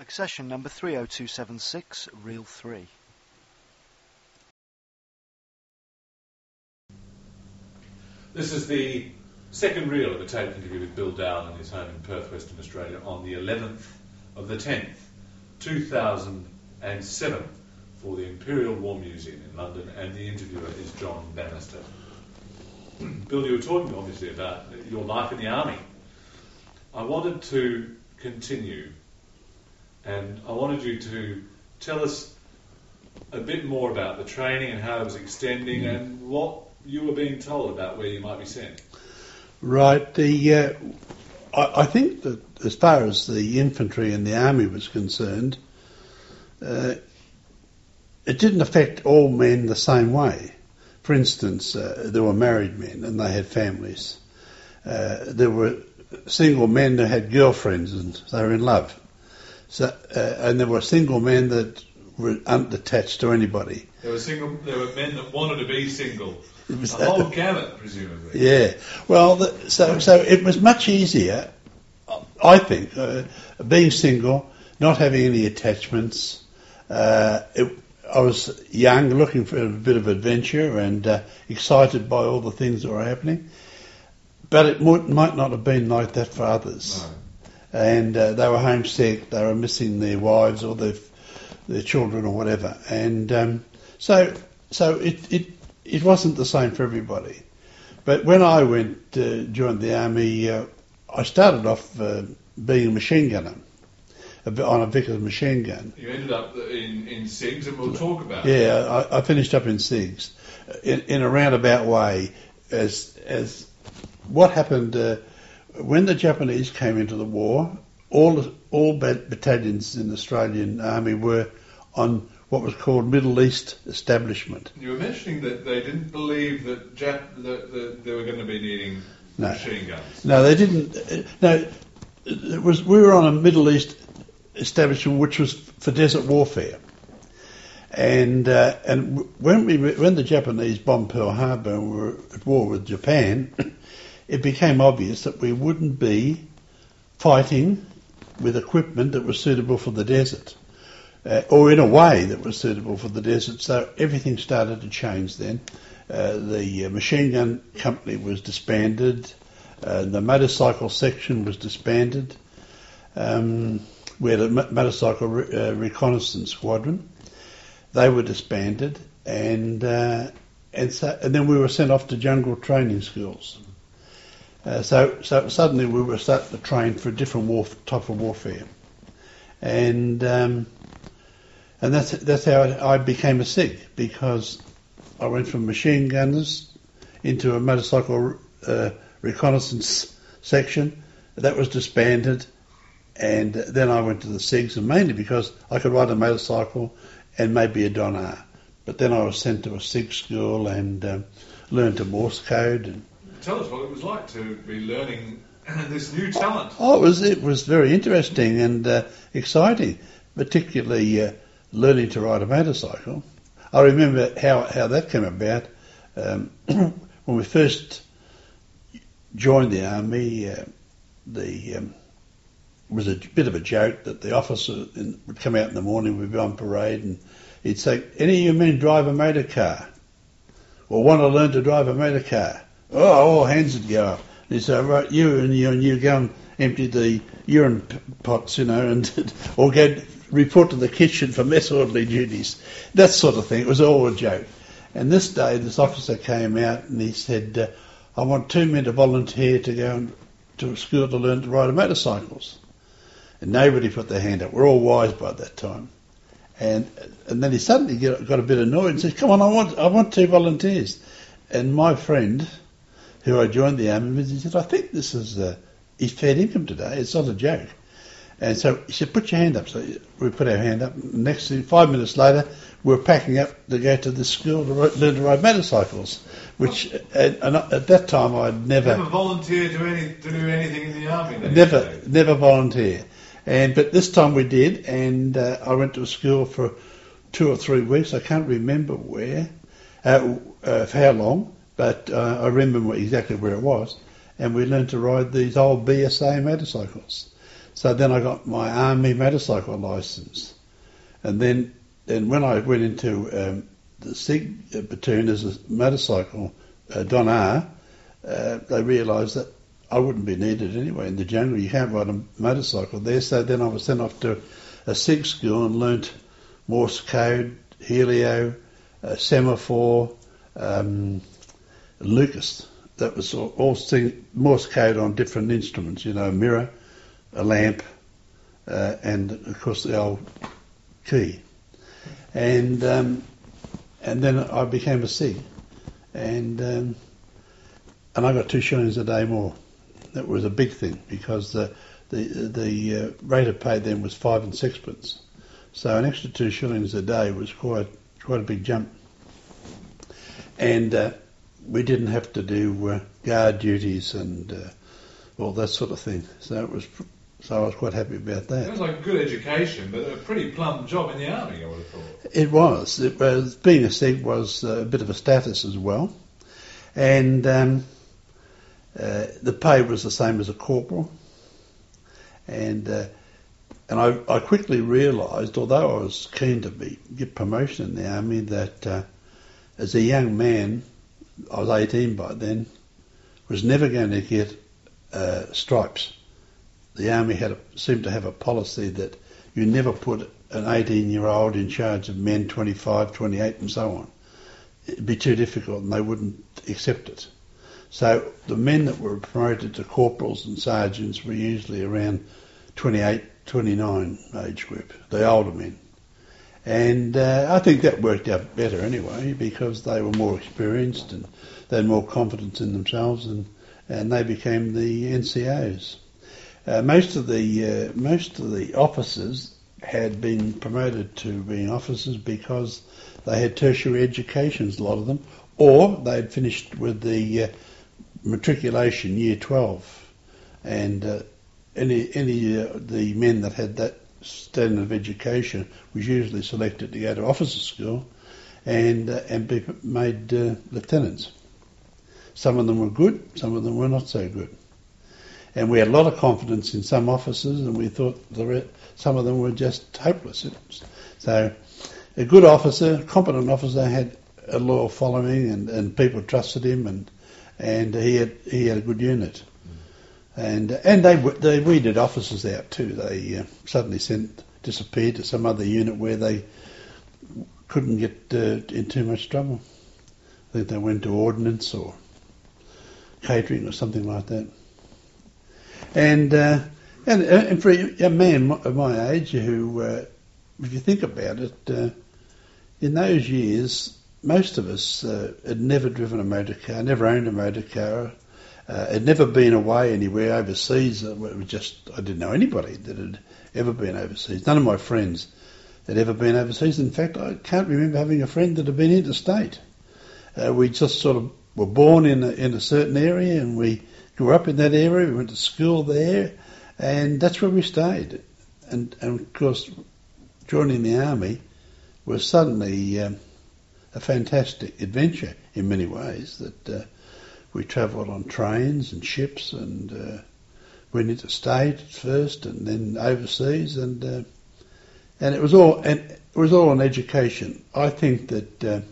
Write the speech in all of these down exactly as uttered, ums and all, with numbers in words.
Accession number three oh two seven six, reel three. This is the second reel of a tape interview with Bill Dowell in his home in Perth, Western Australia, on the eleventh of the tenth, two thousand seven, for the Imperial War Museum in London, and the interviewer is John Bannister. Bill, you were talking obviously about your life in the army. I wanted to continue, and I wanted you to tell us a bit more about the training and how it was extending, mm. and what you were being told about where you might be sent. Right. The uh, I, I think that as far as the infantry and the army was concerned, uh, it didn't affect all men the same way. For instance, uh, there were married men and they had families. Uh, there were single men that had girlfriends and they were in love. So, uh, and there were single men that were unattached to anybody. There were single. There were men that wanted to be single. It was a whole gamut, presumably. Yeah. Well, the, so so it was much easier, I think, uh, being single, not having any attachments. Uh, it, I was young, looking for a bit of adventure and uh, excited by all the things that were happening. But it might, might not have been like that for others. No. And uh, they were homesick, they were missing their wives or their their children or whatever. And um, so so it, it it wasn't the same for everybody. But when I went uh, joined the army, uh, I started off uh, being a machine gunner on a Vickers machine gun. You ended up in, in SIGs, and we'll talk about yeah, it. Yeah, I, I finished up in SIGs in, in a roundabout way. As as what happened uh, when the Japanese came into the war, all all battalions in the Australian Army were on what was called Middle East establishment. You were mentioning that they didn't believe that, Jap- that, that they were going to be needing no. machine guns. No, they didn't. No, it was we were on a Middle East establishment which was for desert warfare, and uh, and when we when the Japanese bombed Pearl Harbor and we were at war with Japan, it became obvious that we wouldn't be fighting with equipment that was suitable for the desert, uh, or in a way that was suitable for the desert. So everything started to change then. Uh, the uh, machine gun company was disbanded. Uh, the motorcycle section was disbanded. Um, we had a motorcycle re- uh, reconnaissance squadron. They were disbanded, and uh, and so and then we were sent off to jungle training schools. Uh, so so suddenly we were starting to train for a different war, type of warfare, and um, and that's that's how I became a SIG, because I went from machine gunners into a motorcycle uh, reconnaissance section. That was disbanded, and then I went to the SIGs, and mainly because I could ride a motorcycle and maybe a Donner. But then I was sent to a SIG school and um, learned a Morse code. And tell us what it was like to be learning this new talent. Oh, it was it was very interesting and uh, exciting, particularly uh, learning to ride a motorcycle. I remember how, how that came about. Um, when we first joined the army, uh, the um, it was a bit of a joke that the officer in, would come out in the morning, we'd be on parade, and he'd say, "Any of you men drive a motor car? Or want to learn to drive a motor car?" Oh, all hands would go up. And he'd say, "Right, you and you and you go and empty the urine pots, you know, and or go report to the kitchen for mess orderly duties." That sort of thing. It was all a joke. And this day, this officer came out and he said, uh, "I want two men to volunteer to go and, to a school to learn to ride motorcycles." And nobody put their hand up. We're all wise by that time. And and then he suddenly got, got a bit annoyed and said, "Come on, I want I want two volunteers." And my friend, who I joined the army with, he said, "I think this is uh, he's fair income today. It's not a joke." And so he said, "Put your hand up." So we put our hand up. Next thing, five minutes later, we were packing up to go to the school to ride, learn to ride motorcycles. Which and, and at that time I'd never never volunteered to any to do anything in the army. Then, never never volunteer. And but this time we did, and uh, I went to a school for two or three weeks. I can't remember where, uh, uh, for how long, but uh, I remember exactly where it was. And we learned to ride these old B S A motorcycles. So then I got my army motorcycle licence. And then, then when I went into um, the SIG platoon as a motorcycle uh, Don R, uh, they realised that I wouldn't be needed anyway in the jungle. You can't ride a motorcycle there. So then I was sent off to a SIG school and learnt Morse code, helio, uh, semaphore, um, Lucas. That was all, all sing, Morse code on different instruments, you know, a mirror, a lamp, uh, and of course the old key. And um, and then I became a SIG, and um, and I got two shillings a day more. That was a big thing because the the the uh, rate of pay then was five and sixpence, so an extra two shillings a day was quite quite a big jump. And uh, we didn't have to do uh, guard duties and uh, all that sort of thing. So it was, so I was quite happy about that. It was like a good education, but a pretty plum job in the army, I would have thought. It was. It was being a SIG was a bit of a status as well, and um, uh, the pay was the same as a corporal. And uh, and I, I quickly realised, although I was keen to be get promotion in the army, that uh, as a young man, I was eighteen by then, was never going to get uh, stripes. The army had a, seemed to have a policy that you never put an eighteen-year-old in charge of men twenty-five, twenty-eight and so on. It'd be too difficult and they wouldn't accept it. So the men that were promoted to corporals and sergeants were usually around twenty-eight, twenty-nine age group, the older men. And uh, I think that worked out better anyway because they were more experienced and they had more confidence in themselves, and, and they became the N C Os. Uh, most of the uh, most of the officers had been promoted to being officers because they had tertiary educations, a lot of them, or they had finished with the uh, matriculation year twelve, and uh, any any uh, the men that had that standard of education was usually selected to go to officer school and uh, and be made uh, lieutenants. Some of them were good, some of them were not so good. And we had a lot of confidence in some officers, and we thought the re- some of them were just hopeless. So a good officer, a competent officer, had a loyal following, and, and people trusted him, and and he had he had a good unit. And and they they weeded officers out too. They uh, suddenly sent disappeared to some other unit where they couldn't get uh, in too much trouble. I think they went to ordnance or catering or something like that. And uh, and and for a man of my age who, uh, if you think about it, uh, in those years, most of us uh, had never driven a motor car, never owned a motor car. Uh, had never been away anywhere overseas. It was just I didn't know anybody that had ever been overseas. None of my friends had ever been overseas. In fact, I can't remember having a friend that had been interstate. Uh, we just sort of were born in a, in a certain area, and we grew up in that area. We went to school there, and that's where we stayed. And, and of course, joining the army was suddenly um, a fantastic adventure in many ways. That uh, we travelled on trains and ships, and uh, went interstate first, and then overseas, and uh, and it was all and it was all an education. I think that uh,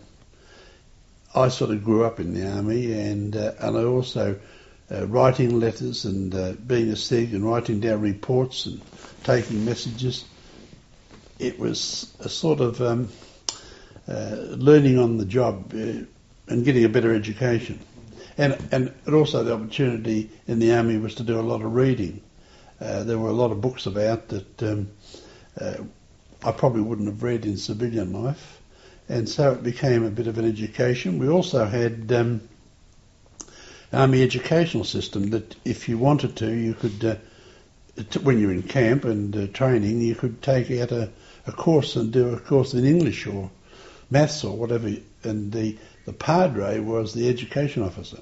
I sort of grew up in the army, and uh, and I also uh, writing letters and uh, being a SIG and writing down reports and taking messages. It was a sort of um, uh, learning on the job uh, and getting a better education. And and also the opportunity in the army was to do a lot of reading. Uh, there were a lot of books about that um, uh, I probably wouldn't have read in civilian life, and so it became a bit of an education. We also had um, army educational system that if you wanted to, you could, uh, t- when you're in camp and uh, training, you could take out a, a course and do a course in English or maths or whatever, and the The padre was the education officer,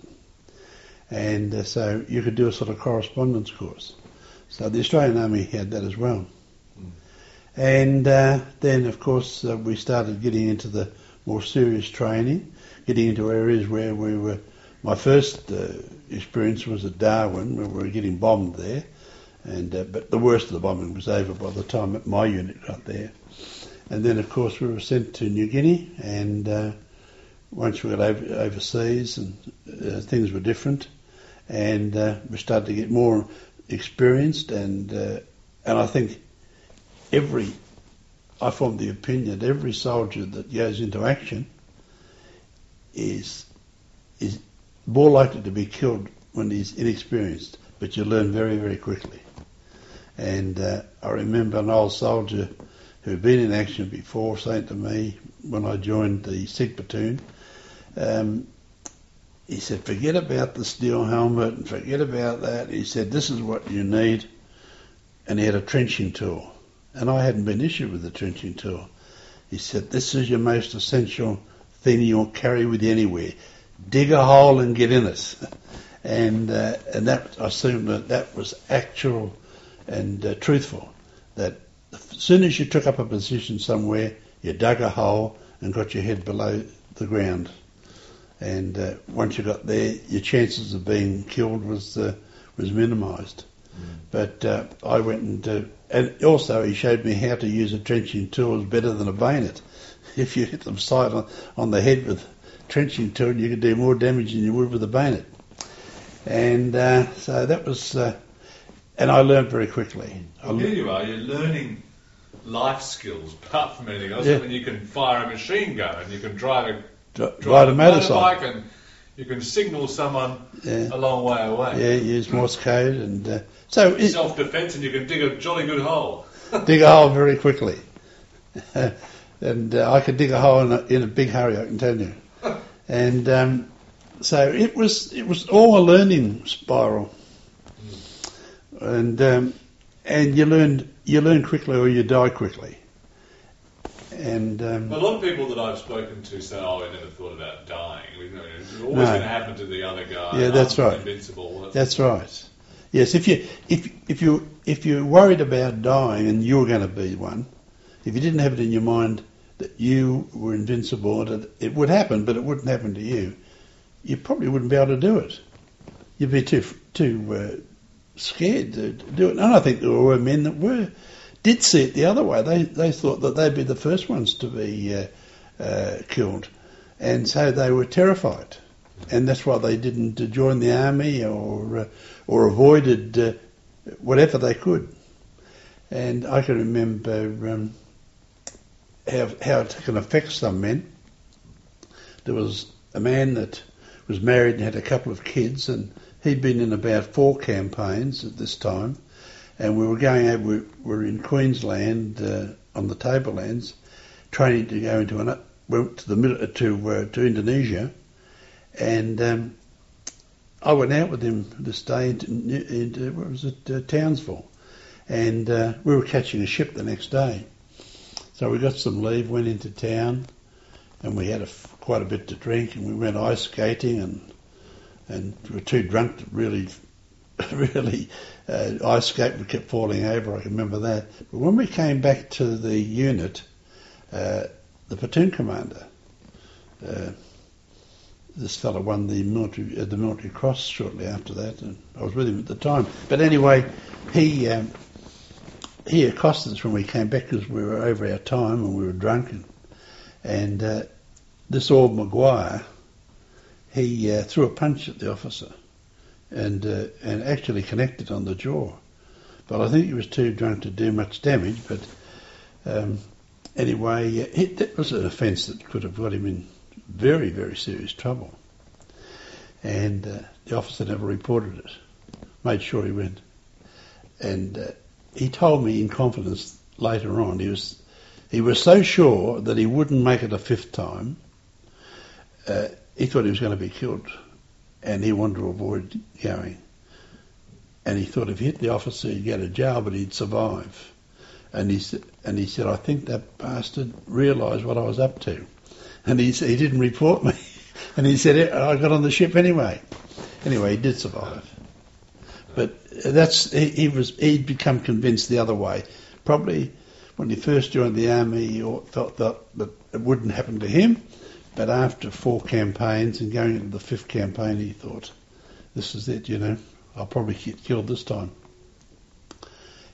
and uh, so you could do a sort of correspondence course. So the Australian Army had that as well. Mm. And uh, then, of course, uh, we started getting into the more serious training, getting into areas where we were. My first uh, experience was at Darwin, where we were getting bombed there, And uh, but the worst of the bombing was over by the time my unit got there. And then, of course, we were sent to New Guinea, and uh, once we got over, overseas, and uh, things were different, and uh, we started to get more experienced, and uh, and I think every, I formed the opinion that every soldier that goes into action is is more likely to be killed when he's inexperienced, but you learn very, very quickly. And uh, I remember an old soldier who'd been in action before saying to me when I joined the Sikh platoon, um, he said, forget about the steel helmet and forget about that. He said, this is what you need. And he had a trenching tool. And I hadn't been issued with a trenching tool. He said, this is your most essential thing you'll carry with you anywhere. Dig a hole and get in it. And uh, and that, I assumed that that was actual and uh, truthful. That as soon as you took up a position somewhere, you dug a hole and got your head below the ground. And uh, once you got there, your chances of being killed was uh, was minimised. Mm. But uh, I went and uh, and also he showed me how to use a trenching tool is better than a bayonet. If you hit them side on, on the head with a trenching tool, you could do more damage than you would with a bayonet. And uh, so that was, uh, and I learned very quickly. Well, here you are, you're learning life skills apart from anything else. Yeah. I mean, you can fire a machine gun and you can drive a, Dri- drive ride a a motorcycle. motorbike and you can signal someone Yeah. a long way away. Yeah, use Morse code, and uh, so it, Self-defence, and you can dig a jolly good hole. dig a hole very quickly. and uh, I could dig a hole in a, in a big hurry, I can tell you. And um, so it was it was all a learning spiral, and um, and you learned you learn quickly or you die quickly. And um, A lot of people that I've spoken to say, "Oh, I never thought about dying. We know it's always No. going to happen to the other guy. Yeah, that's I'm right. Invincible." That's, that's right. Yes, if you if if you if you're worried about dying and you're going to be one, if you didn't have it in your mind that you were invincible, that it would happen, but it wouldn't happen to you, you probably wouldn't be able to do it. You'd be too too uh, scared to do it. And I think there were men that were did see it the other way. They they thought that they'd be the first ones to be uh, uh, killed, and so they were terrified, and that's why they didn't uh, join the army or uh, or avoided uh, whatever they could. And I can remember um, how how it can affect some men. There was a man that was married and had a couple of kids, and he'd been in about four campaigns at this time. And we were going over, we were in Queensland uh, on the Tablelands, training to go into an, went to the mil- to uh, to Indonesia, and um, I went out with him this day into, into what was it, uh, Townsville, and uh, we were catching a ship the next day. So we got some leave, went into town, and we had a, quite a bit to drink, and we went ice skating, and and we were too drunk to really. really uh, ice skate, we kept falling over, I can remember that. But when we came back to the unit, uh, the platoon commander, uh, this fellow won the military uh, the military cross shortly after that, and I was with him at the time. But anyway, he um, he accosted us when we came back because we were over our time and we were drunk, and, and uh, this old Maguire, he uh, threw a punch at the officer. And uh, and actually connected on the jaw, but I think he was too drunk to do much damage. But um, anyway, uh, it, that was an offence that could have got him in very very serious trouble. And uh, the officer never reported it. Made sure he went, and uh, he told me in confidence later on. He was he was so sure that he wouldn't make it a fifth time. Uh, he thought he was going to be killed. And he wanted to avoid going. And he thought if he hit the officer, he'd go to jail, but he'd survive. And he said, and he said, I think that bastard realised what I was up to. And he he didn't report me. And he said, I got on the ship anyway. Anyway, he did survive. But that's he, he was he'd become convinced the other way. Probably when he first joined the army, he felt that, that it wouldn't happen to him. But after four campaigns and going into the fifth campaign, he thought, this is it, you know, I'll probably get killed this time.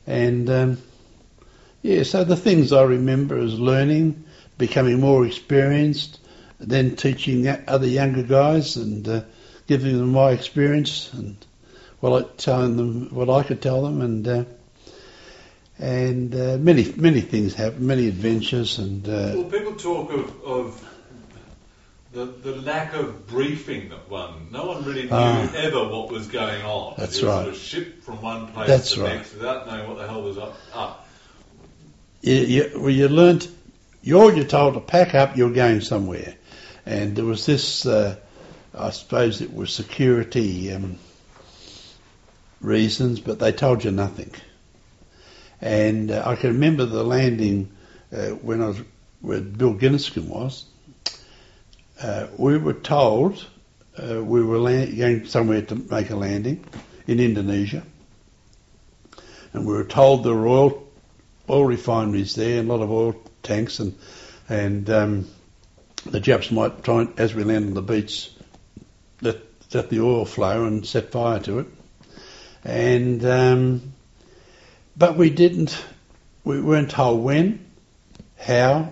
And um, yeah, so the things I remember is learning, becoming more experienced, then teaching other younger guys and uh, giving them my experience and well, I telling them what I could tell them, and uh, and uh, many many things happen, many adventures, and uh, well, people talk of, of the the lack of briefing that one. No one really knew Ah. ever what was going on. That's It was right. sort of shipped from one place That's to the right. next without knowing what the hell was up. up. you, you, well, you learnt, you're you're told to pack up, you're going somewhere, and there was this. Uh, I suppose it was security um, reasons, but they told you nothing. And uh, I can remember the landing uh, when I was where Bill Guinnesscombe was. Uh, we were told uh, we were land- going somewhere to make a landing in Indonesia, and we were told there were oil, oil refineries there, and a lot of oil tanks, and and um, the Japs might try and, as we land on the beach, let let the oil flow and set fire to it, and um, but we didn't. We weren't told when, how,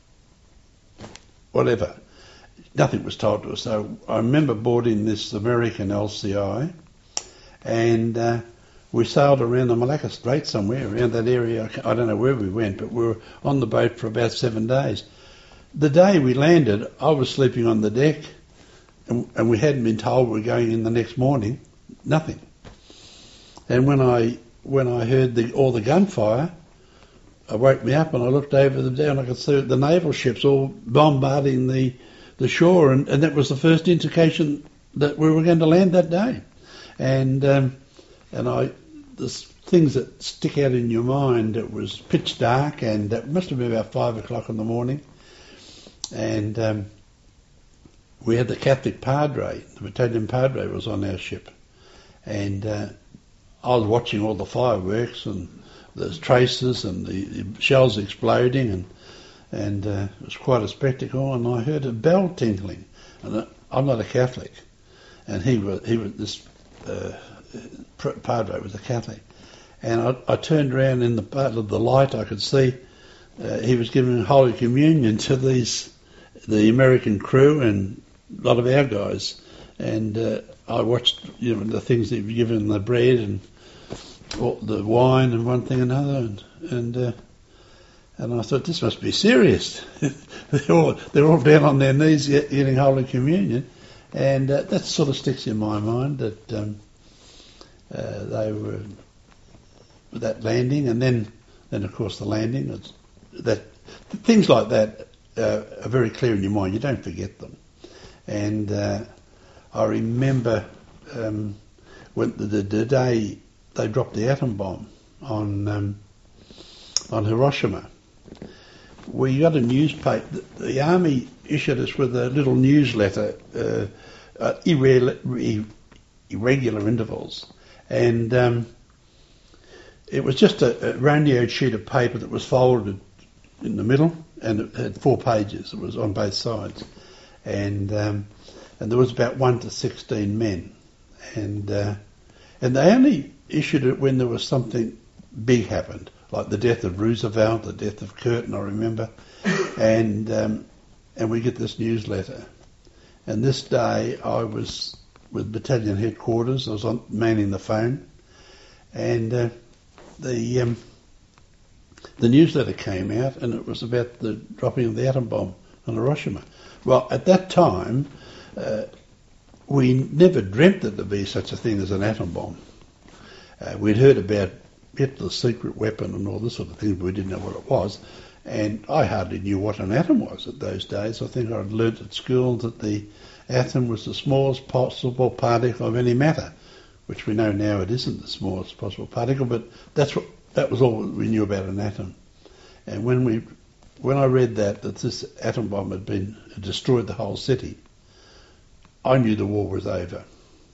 whatever. Nothing was told to us. So I remember boarding this American L C I, and uh, we sailed around the Malacca Strait somewhere around that area. I don't know where we went, but we were on the boat for about seven days. The day we landed, I was sleeping on the deck, and, and we hadn't been told we were going in the next morning. Nothing. And when I when I heard the, all the gunfire, it woke me up, and I looked over the down. I could see the naval ships all bombarding the the shore, and, and that was the first indication that we were going to land that day. And um, and I, the things that stick out in your mind, it was pitch dark, and it must have been about five o'clock in the morning. And um, we had the Catholic Padre, the battalion Padre was on our ship. And uh, I was watching all the fireworks and the traces and the, the shells exploding, and and uh, it was quite a spectacle. And I heard a bell tinkling, and uh, I'm not a Catholic, and he was he was this uh, Padre was a Catholic, and I, I turned around in the part of the light I could see uh, he was giving Holy Communion to these the American crew and a lot of our guys, and uh, I watched you know the things that he was given, the bread and all, the wine and one thing and another, and and. Uh, And I thought, this must be serious. they're, all, they're all down on their knees getting Holy Communion. And uh, that sort of sticks in my mind that um, uh, they were that landing. And then, then of course, the landing. It's, that things like that uh, are very clear in your mind. You don't forget them. And uh, I remember um, when the, the, the day they dropped the atom bomb on um, on Hiroshima. We got a newspaper. The, the army issued us with a little newsletter, uh, at irregular, irregular intervals, and um, it was just a, a radioed sheet of paper that was folded in the middle, and it had four pages. It was on both sides, and um, and there was about one to sixteen men, and uh, and they only issued it when there was something big happened. Like the death of Roosevelt, the death of Curtin, I remember, and um, and we get this newsletter. And this day I was with battalion headquarters. I was on manning the phone, and uh, the um, the newsletter came out, and it was about the dropping of the atom bomb on Hiroshima. Well, at that time, uh, we never dreamt that there'd be such a thing as an atom bomb. Uh, we'd heard about Hitler's secret weapon and all this sort of thing, but we didn't know what it was. And I hardly knew what an atom was at those days. I think I'd learnt at school that the atom was the smallest possible particle of any matter, which we know now it isn't the smallest possible particle, but that's what, that was all we knew about an atom. And when we, when I read that, that this atom bomb had been had destroyed the whole city, I knew the war was over.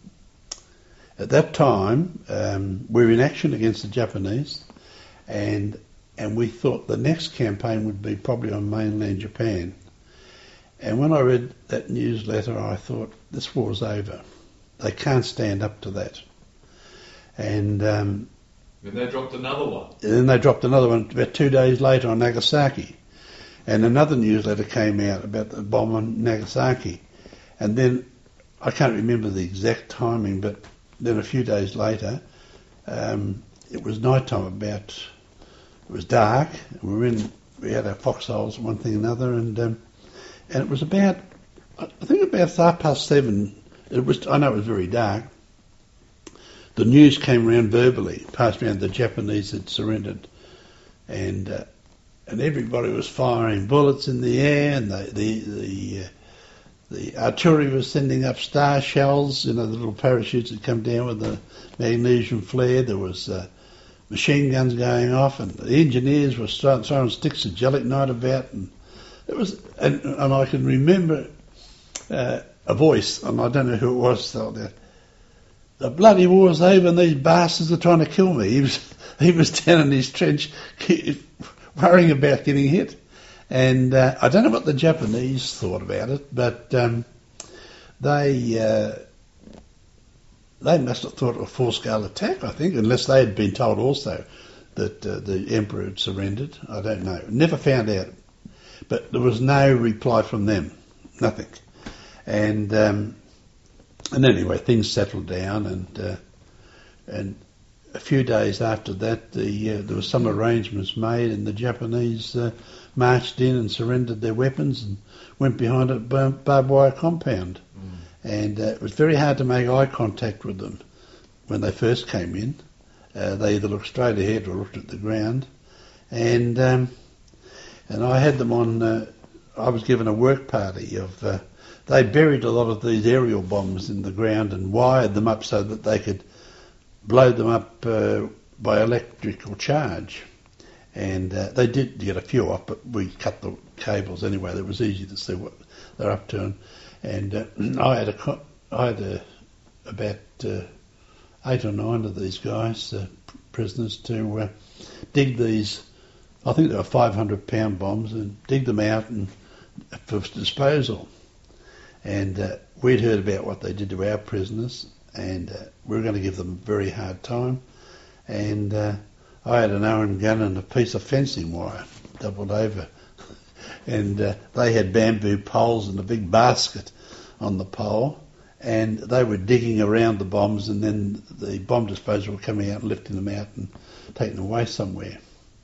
At that time, um, we were in action against the Japanese, and and we thought the next campaign would be probably on mainland Japan. And when I read that newsletter, I thought, this war's over. They can't stand up to that. And um, Then they dropped another one. And then they dropped another one about two days later on Nagasaki. And another newsletter came out about the bomb on Nagasaki. And then, I can't remember the exact timing, but then a few days later, um, it was night time about, it was dark, we were in, we had our foxholes, one thing and another, and um, and it was about, I think about half past seven, it was, I know it was very dark, the news came around verbally, passed around the Japanese had surrendered, and uh, and everybody was firing bullets in the air, and the the the, uh, the artillery was sending up star shells, you know, the little parachutes that come down with the magnesium flare. There was uh, machine guns going off, and the engineers were throwing, throwing sticks of gelignite about, and it was, and, and I can remember uh, a voice, and I don't know who it was, so that the bloody war's over and these bastards are trying to kill me. He was he was down in his trench worrying about getting hit. And uh, I don't know what the Japanese thought about it, but um, they uh, they must have thought of a full-scale attack, I think, unless they had been told also that uh, the Emperor had surrendered. I don't know. Never found out. But there was no reply from them. Nothing. And... Um, And anyway, things settled down, and uh, and a few days after that, the uh, there were some arrangements made, and the Japanese uh, marched in and surrendered their weapons and went behind a bar- barbed wire compound. Mm. And uh, it was very hard to make eye contact with them when they first came in. Uh, they either looked straight ahead or looked at the ground, and um, and I had them on. Uh, I was given a work party of. Uh, They buried a lot of these aerial bombs in the ground and wired them up so that they could blow them up uh, by electrical charge. And uh, they did get a few off, but we cut the cables anyway. It was easy to see what they're up to. And, and uh, I had a, I had a, about uh, eight or nine of these guys, uh, prisoners, to uh, dig these. I think they were five hundred pound bombs, and dig them out and for disposal. And uh, we'd heard about what they did to our prisoners, and uh, we were going to give them a very hard time. And uh, I had an Owen gun and a piece of fencing wire doubled over. and uh, they had bamboo poles and a big basket on the pole, and they were digging around the bombs, and then the bomb disposal were coming out and lifting them out and taking them away somewhere.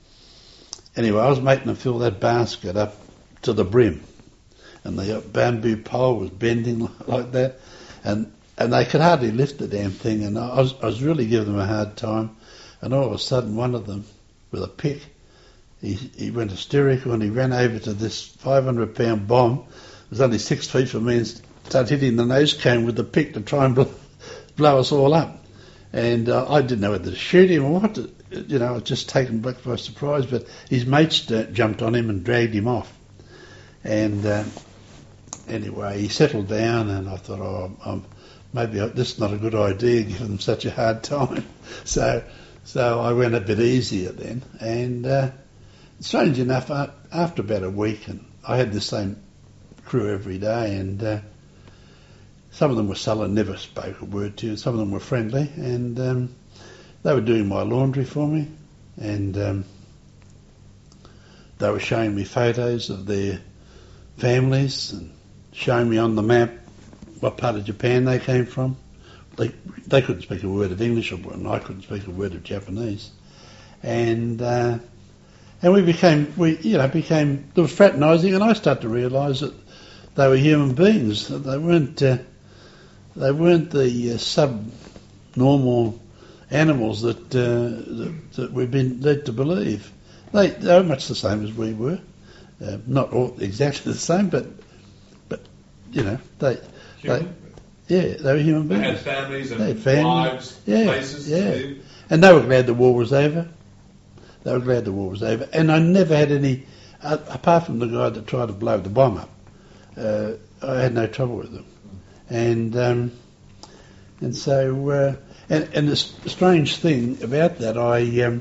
Anyway, I was making them fill that basket up to the brim. And the bamboo pole was bending like that, and and they could hardly lift the damn thing, and I was, I was really giving them a hard time, and all of a sudden one of them, with a pick, he he went hysterical and he ran over to this five hundred pound bomb, it was only six feet from me, and started hitting the nose cone with the pick to try and blow, blow us all up. And uh, I didn't know whether to shoot him or what, to, you know, I was just taken back by surprise, but his mates jumped on him and dragged him off. And... Uh, Anyway, he settled down, and I thought, oh, um, maybe this is not a good idea, giving them such a hard time. So, so I went a bit easier then. And uh, strange enough, after about a week, and I had the same crew every day, and uh, some of them were sullen, never spoke a word to you. Some of them were friendly, and um, they were doing my laundry for me, and um, they were showing me photos of their families and showing me on the map what part of Japan they came from. They they couldn't speak a word of English, and I couldn't speak a word of Japanese. And uh, and we became we you know became there was fraternising, and I started to realise that they were human beings. That they weren't uh, they weren't the uh, subnormal animals that, uh, that that we've been led to believe. They they were much the same as we were, uh, not all exactly the same, but. You know, they, they, yeah, they were human beings. They had families and they had families. wives, yeah, places yeah. to live. And they were glad the war was over. They were glad the war was over. And I never had any, uh, apart from the guy that tried to blow the bomb up, uh, I had no trouble with them. And um, and so, uh, and, and the strange thing about that, I, um,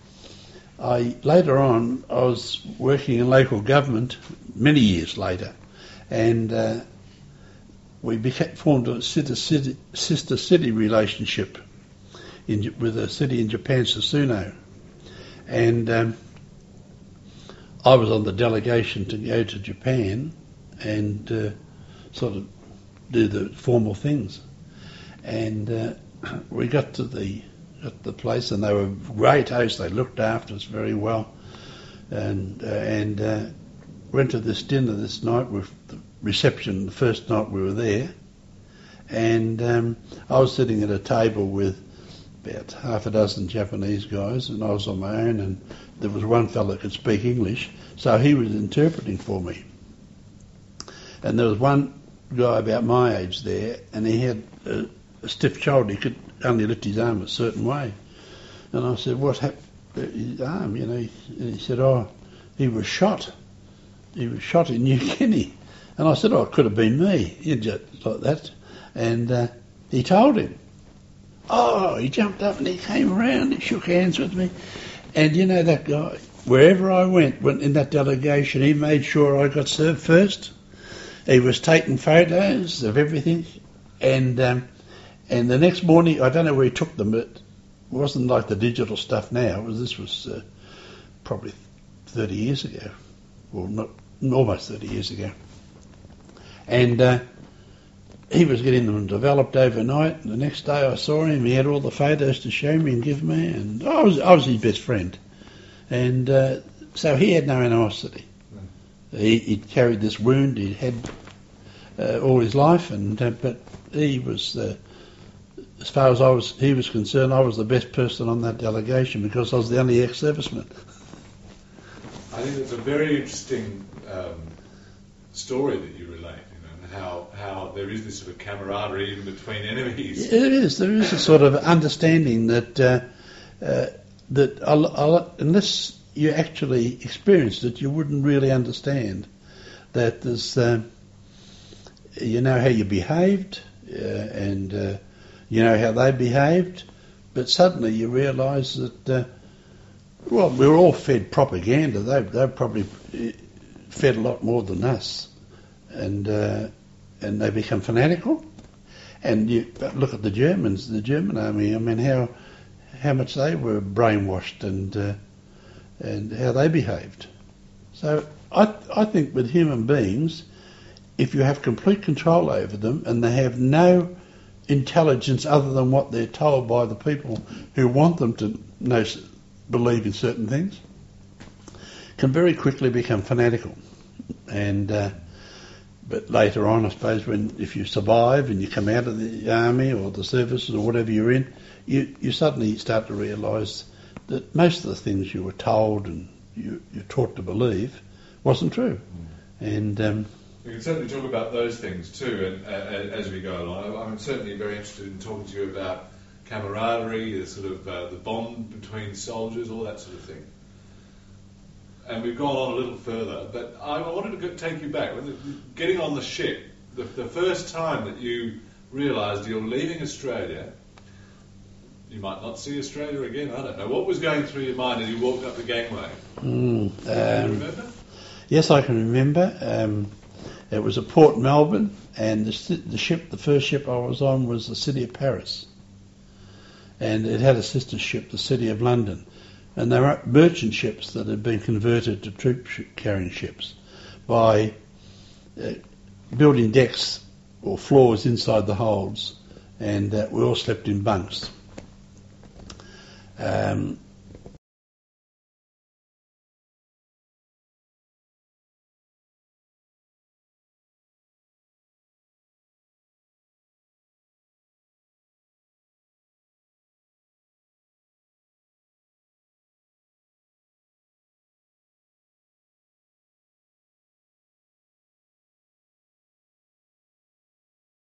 I later on, I was working in local government many years later, and uh, we became, formed a sister city, sister city relationship in, with a city in Japan, Susuno. And um, I was on the delegation to go to Japan and uh, sort of do the formal things. And uh, we got to the got to the place, and they were great hosts. They looked after us very well, and uh, and uh, went to this dinner this night with the reception. The first night we were there, and um, I was sitting at a table with about half a dozen Japanese guys, and I was on my own, and there was one fellow that could speak English, so he was interpreting for me. And there was one guy about my age there, and he had a, a stiff shoulder. He could only lift his arm a certain way. And I said, what happened to his arm? You know, and he said, oh, he was shot. He was shot in New Guinea. And I said, oh, it could have been me. He just like that. And uh, he told him. Oh, he jumped up and he came around, he shook hands with me. And you know that guy, wherever I went, went in that delegation, he made sure I got served first. He was taking photos of everything. And um, and the next morning, I don't know where he took them, but it wasn't like the digital stuff now. It was, this was uh, probably thirty years ago. Well, not almost thirty years ago. And uh, he was getting them developed overnight. And the next day I saw him. He had all the photos to show me and give me, and I was I was his best friend. And uh, so he had no animosity. Mm. He he'd carried this wound he'd had uh, all his life, and uh, but he was, uh, as far as I was he was concerned, I was the best person on that delegation because I was the only ex-serviceman. I think it's a very interesting um, story that you relate. How how there is this sort of camaraderie even between enemies. It is. There is a sort of understanding that uh, uh, that I'll, I'll, unless you actually experienced it, you wouldn't really understand that there's uh, you know how you behaved uh, and uh, you know how they behaved, but suddenly you realise that uh, well, we were all fed propaganda. They they probably fed a lot more than us, and. Uh, And they become fanatical. And you look at the Germans, the German army. I mean, how how much they were brainwashed and uh, and how they behaved. So I I think with human beings, if you have complete control over them and they have no intelligence other than what they're told by the people who want them to know, believe in certain things, can very quickly become fanatical. And uh, But later on, I suppose, when if you survive and you come out of the army or the services or whatever you're in, you, you suddenly start to realise that most of the things you were told and you, you're taught to believe wasn't true. Mm. And um, we can certainly talk about those things too, and uh, as we go along. I'm certainly very interested in talking to you about camaraderie, the sort of uh, the bond between soldiers, all that sort of thing. And we've gone on a little further, but I wanted to take you back. Getting on the ship, the, the first time that you realised you're leaving Australia, you might not see Australia again, I don't know. What was going through your mind as you walked up the gangway? Mm, um, Can you remember? Yes, I can remember. Um, it was at Port Melbourne, and the, the ship, the first ship I was on was the City of Paris. And it had a sister ship, the City of London. And they were merchant ships that had been converted to troop-carrying ships by uh, building decks or floors inside the holds, and uh, we all slept in bunks. Um,